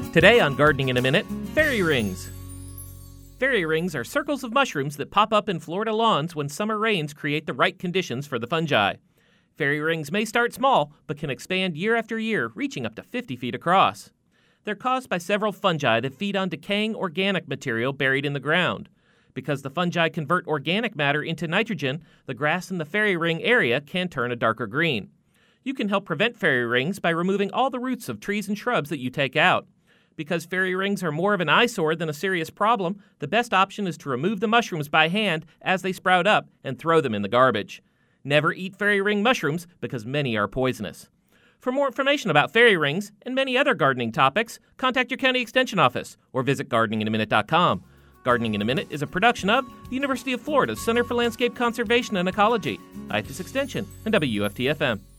Today on Gardening in a Minute, fairy rings. Fairy rings are circles of mushrooms that pop up in Florida lawns when summer rains create the right conditions for the fungi. Fairy rings may start small, but can expand year after year, reaching up to 50 feet across. They're caused by several fungi that feed on decaying organic material buried in the ground. Because the fungi convert organic matter into nitrogen, the grass in the fairy ring area can turn a darker green. You can help prevent fairy rings by removing all the roots of trees and shrubs that you take out. Because fairy rings are more of an eyesore than a serious problem, the best option is to remove the mushrooms by hand as they sprout up and throw them in the garbage. Never eat fairy ring mushrooms because many are poisonous. For more information about fairy rings and many other gardening topics, contact your county extension office or visit gardeninginminute.com. Gardening in a Minute is a production of the University of Florida's Center for Landscape Conservation and Ecology, IFAS Extension, and WFT-FM.